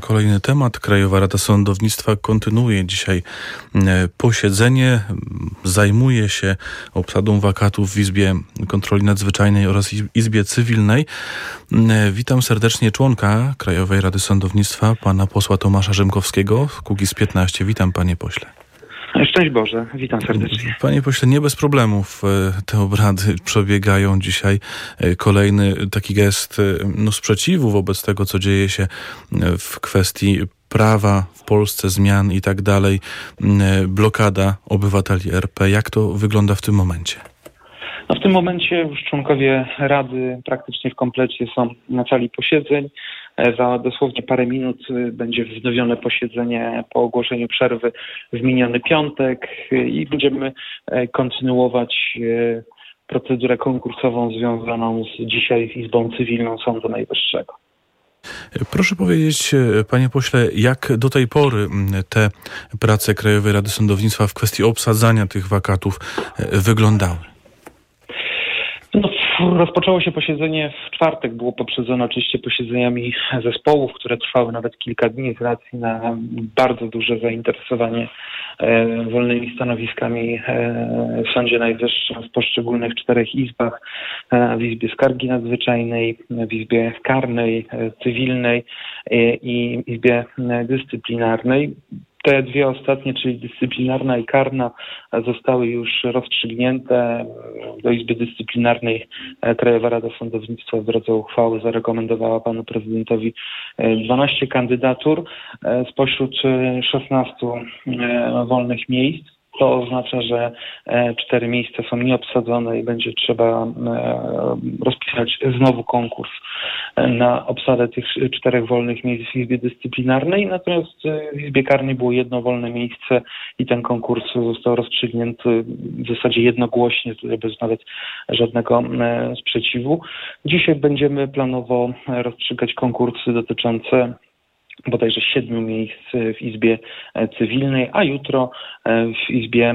kolejny temat. Krajowa Rada Sądownictwa kontynuuje dzisiaj posiedzenie. Zajmuje się obsadą wakatów w Izbie Kontroli Nadzwyczajnej oraz Izbie Cywilnej. Witam serdecznie członka Krajowej Rady Sądownictwa, pana posła Tomasza Rzymkowskiego, Kukiz15. Witam, panie pośle. Szczęść Boże, witam serdecznie. Panie pośle, nie bez problemów te obrady przebiegają dzisiaj. Kolejny taki gest sprzeciwu wobec tego, co dzieje się w kwestii prawa w Polsce, zmian i tak dalej. Blokada obywateli RP. Jak to wygląda w tym momencie? W tym momencie już członkowie Rady praktycznie w komplecie są na sali posiedzeń. Za dosłownie parę minut będzie wznowione posiedzenie po ogłoszeniu przerwy w miniony piątek i będziemy kontynuować procedurę konkursową związaną z dzisiaj Izbą Cywilną Sądu Najwyższego. Proszę powiedzieć, panie pośle, jak do tej pory te prace Krajowej Rady Sądownictwa w kwestii obsadzania tych wakatów wyglądały? Rozpoczęło się posiedzenie w czwartek, było poprzedzone oczywiście posiedzeniami zespołów, które trwały nawet kilka dni z racji na bardzo duże zainteresowanie wolnymi stanowiskami w Sądzie Najwyższym w poszczególnych 4 izbach, w Izbie Skargi Nadzwyczajnej, w Izbie Karnej, Cywilnej i Izbie Dyscyplinarnej. Te 2 ostatnie, czyli dyscyplinarna i karna, zostały już rozstrzygnięte. Do Izby Dyscyplinarnej Krajowa Rada Sądownictwa w drodze uchwały zarekomendowała panu prezydentowi 12 kandydatur spośród 16 wolnych miejsc. To oznacza, że 4 miejsca są nieobsadzone i będzie trzeba rozpisać znowu konkurs na obsadę tych 4 wolnych miejsc w Izbie Dyscyplinarnej. Natomiast w Izbie Karnej było 1 wolne miejsce i ten konkurs został rozstrzygnięty w zasadzie jednogłośnie, bez nawet żadnego sprzeciwu. Dzisiaj będziemy planowo rozstrzygać konkursy dotyczące bodajże 7 miejsc w Izbie Cywilnej, a jutro w Izbie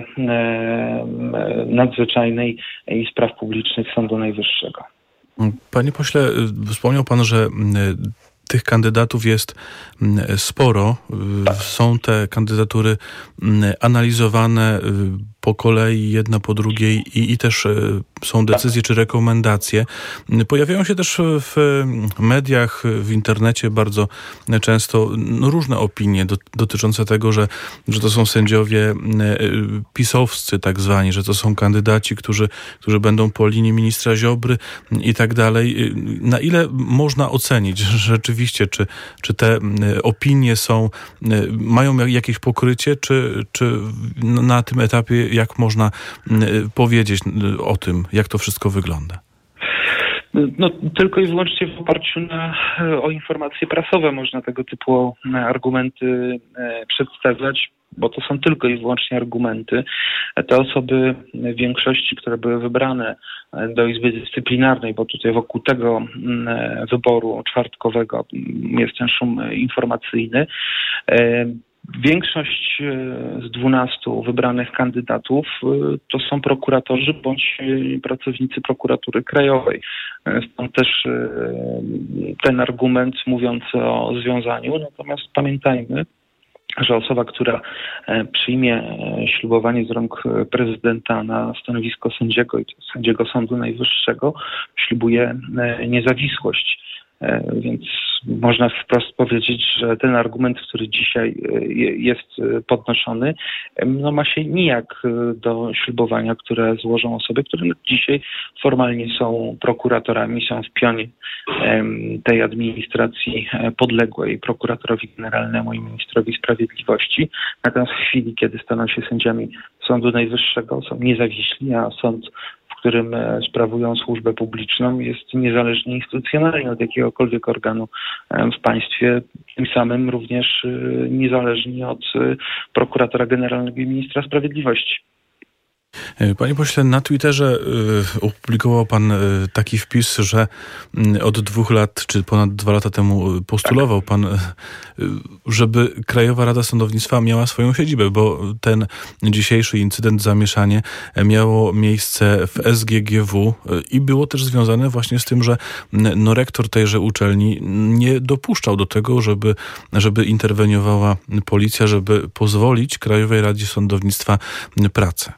Nadzwyczajnej i Spraw Publicznych Sądu Najwyższego. Panie pośle, wspomniał pan, że tych kandydatów jest sporo. Są te kandydatury analizowane po kolei, jedna po drugiej i też są decyzje czy rekomendacje. Pojawiają się też w mediach, w internecie bardzo często różne opinie dotyczące tego, że to są sędziowie pisowscy tak zwani, że to są kandydaci, którzy będą po linii ministra Ziobry i tak dalej. Na ile można ocenić rzeczywiście, czy te opinie mają jakieś pokrycie, czy na tym etapie jak można powiedzieć o tym, jak to wszystko wygląda? Tylko i wyłącznie w oparciu o informacje prasowe można tego typu argumenty przedstawiać, bo to są tylko i wyłącznie argumenty. Te osoby w większości, które były wybrane do Izby Dyscyplinarnej, bo tutaj wokół tego wyboru czwartkowego jest ten szum informacyjny, większość z 12 wybranych kandydatów to są prokuratorzy bądź pracownicy prokuratury krajowej. Stąd też ten argument mówiący o związaniu. Natomiast pamiętajmy, że osoba, która przyjmie ślubowanie z rąk prezydenta na stanowisko sędziego i sędziego Sądu Najwyższego, ślubuje niezawisłość. Więc można wprost powiedzieć, że ten argument, który dzisiaj jest podnoszony, ma się nijak do ślubowania, które złożą osoby, które dzisiaj formalnie są prokuratorami, są w pionie tej administracji podległej prokuratorowi generalnemu i ministrowi sprawiedliwości. Natomiast w chwili, kiedy staną się sędziami Sądu Najwyższego, są niezawiśli, a sąd, w którym sprawują służbę publiczną, jest niezależnie instytucjonalnie od jakiegokolwiek organu w państwie, tym samym również niezależnie od prokuratora generalnego i ministra sprawiedliwości. Panie pośle, na Twitterze opublikował pan taki wpis, że od 2 lat, czy ponad 2 lata temu postulował pan, żeby Krajowa Rada Sądownictwa miała swoją siedzibę, bo ten dzisiejszy incydent, zamieszanie miało miejsce w SGGW i było też związane właśnie z tym, że rektor tejże uczelni nie dopuszczał do tego, żeby interweniowała policja, żeby pozwolić Krajowej Radzie Sądownictwa pracę.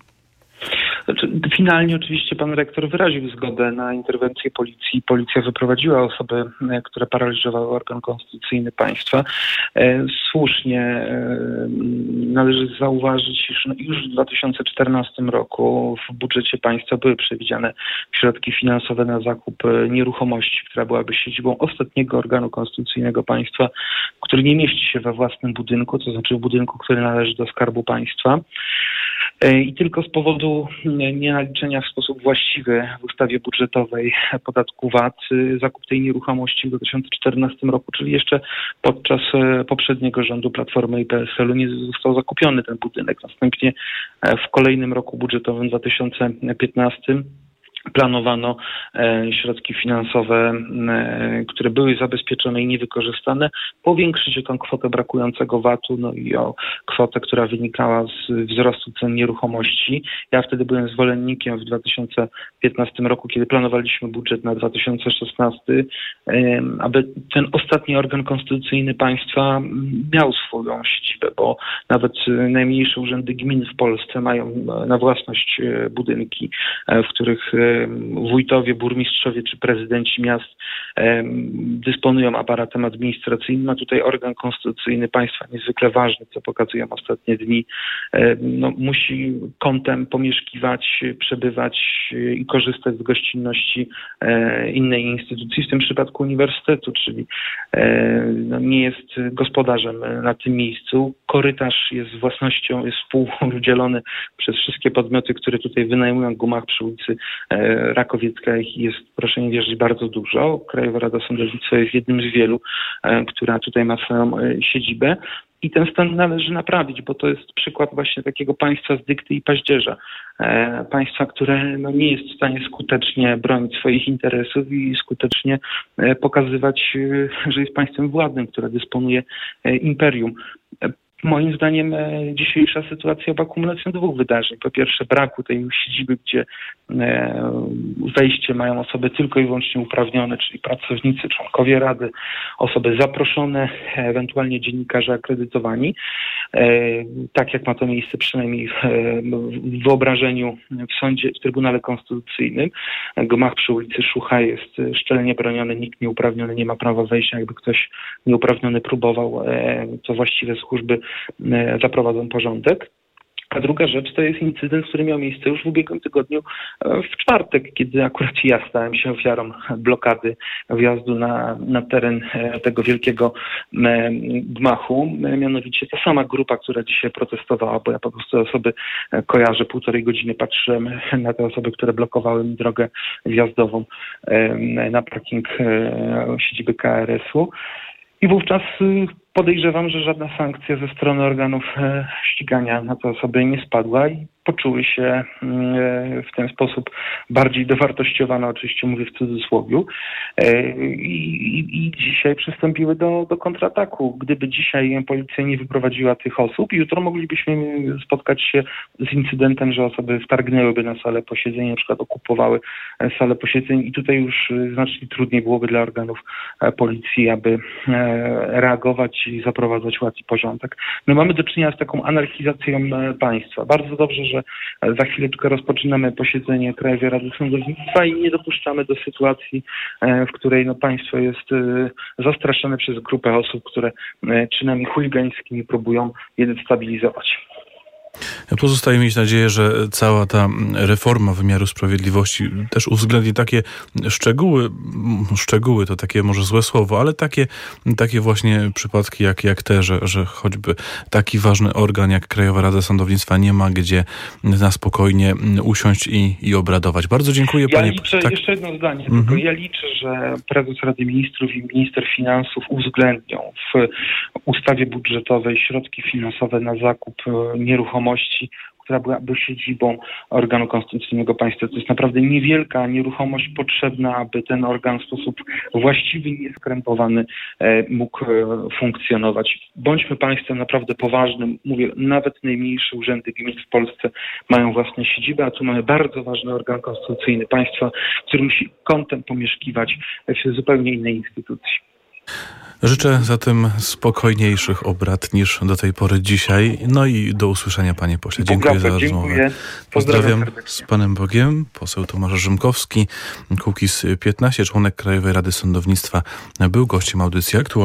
Finalnie oczywiście pan rektor wyraził zgodę na interwencję policji. Policja wyprowadziła osoby, które paraliżowały organ konstytucyjny państwa. Słusznie należy zauważyć, iż już w 2014 roku w budżecie państwa były przewidziane środki finansowe na zakup nieruchomości, która byłaby siedzibą ostatniego organu konstytucyjnego państwa, który nie mieści się we własnym budynku, to znaczy w budynku, który należy do Skarbu Państwa. I tylko z powodu nienaliczenia w sposób właściwy w ustawie budżetowej podatku VAT zakup tej nieruchomości w 2014 roku, czyli jeszcze podczas poprzedniego rządu Platformy i PSL-u nie został zakupiony ten budynek. Następnie w kolejnym roku budżetowym 2015 planowano środki finansowe, które były zabezpieczone i niewykorzystane, powiększyć o tą kwotę brakującego VAT-u, no i o kwotę, która wynikała z wzrostu cen nieruchomości. Ja wtedy byłem zwolennikiem w 2015 roku, kiedy planowaliśmy budżet na 2016, aby ten ostatni organ konstytucyjny państwa miał swoją siedzibę, bo nawet najmniejsze urzędy gmin w Polsce mają na własność budynki, w których wójtowie, burmistrzowie czy prezydenci miast dysponują aparatem administracyjnym, a tutaj organ konstytucyjny państwa niezwykle ważny, co pokazują ostatnie dni, musi kątem pomieszkiwać, przebywać i korzystać z gościnności innej instytucji, w tym przypadku uniwersytetu, czyli nie jest gospodarzem na tym miejscu. Korytarz jest własnością, jest współudzielony przez wszystkie podmioty, które tutaj wynajmują gmach przy ulicy Rakowiecka. Ich jest, proszę nie wierzyć, bardzo dużo. Krajowa Rada Sądownictwa jest jednym z wielu, która tutaj ma swoją siedzibę. I ten stan należy naprawić, bo to jest przykład właśnie takiego państwa z dykty i paździerza. Państwa, które nie jest w stanie skutecznie bronić swoich interesów i skutecznie pokazywać, że jest państwem władnym, które dysponuje imperium. Moim zdaniem dzisiejsza sytuacja oba akumulacją 2 wydarzeń. Po pierwsze braku tej siedziby, gdzie wejście mają osoby tylko i wyłącznie uprawnione, czyli pracownicy, członkowie Rady, osoby zaproszone, ewentualnie dziennikarze akredytowani. Tak jak ma to miejsce przynajmniej w wyobrażeniu w sądzie, w Trybunale Konstytucyjnym. Gmach przy ulicy Szucha jest szczelnie broniony, nikt nieuprawniony nie ma prawa wejścia. Jakby ktoś nieuprawniony próbował, to właściwe służby zaprowadzą porządek. A druga rzecz to jest incydent, który miał miejsce już w ubiegłym tygodniu w czwartek, kiedy akurat ja stałem się ofiarą blokady wjazdu na teren tego wielkiego gmachu. Mianowicie ta sama grupa, która dzisiaj protestowała, bo ja po prostu osoby kojarzę, 1,5 godziny patrzyłem na te osoby, które blokowały mi drogę wjazdową na parking siedziby KRS-u. I wówczas podejrzewam, że żadna sankcja ze strony organów ścigania na te osoby nie spadła i poczuły się w ten sposób bardziej dowartościowane, oczywiście mówię w cudzysłowiu, i dzisiaj przystąpiły do kontrataku. Gdyby dzisiaj policja nie wyprowadziła tych osób, jutro moglibyśmy spotkać się z incydentem, że osoby wtargnęłyby na salę posiedzeń, na przykład okupowały salę posiedzeń i tutaj już znacznie trudniej byłoby dla organów policji, aby reagować i zaprowadzać ład i porządek. My mamy do czynienia z taką anarchizacją państwa. Bardzo dobrze, że za chwileczkę rozpoczynamy posiedzenie Krajowej Rady Sądownictwa i nie dopuszczamy do sytuacji, w której państwo jest zastraszone przez grupę osób, które czynami chuligańskimi próbują je destabilizować. Pozostaje mieć nadzieję, że cała ta reforma wymiaru sprawiedliwości też uwzględni takie szczegóły to takie może złe słowo, ale takie właśnie przypadki jak te, że choćby taki ważny organ jak Krajowa Rada Sądownictwa nie ma gdzie na spokojnie usiąść i obradować. Bardzo dziękuję, panie... Jeszcze jedno zdanie, tylko ja liczę, że prezes Rady Ministrów i minister finansów uwzględnią w ustawie budżetowej środki finansowe na zakup nieruchomości, która byłaby siedzibą organu konstytucyjnego państwa. To jest naprawdę niewielka nieruchomość potrzebna, aby ten organ w sposób właściwy i nieskrępowany mógł funkcjonować. Bądźmy państwem naprawdę poważnym. Mówię, nawet najmniejsze urzędy gmin w Polsce mają własne siedziby, a tu mamy bardzo ważny organ konstytucyjny państwa, który musi kątem pomieszkiwać w zupełnie innej instytucji. Życzę zatem spokojniejszych obrad niż do tej pory dzisiaj. No i do usłyszenia, panie pośle. Dziękuję za rozmowę. Pozdrawiam z Panem Bogiem. Poseł Tomasz Rzymkowski, Kukiz 15, członek Krajowej Rady Sądownictwa, był gościem audycji Aktualnej.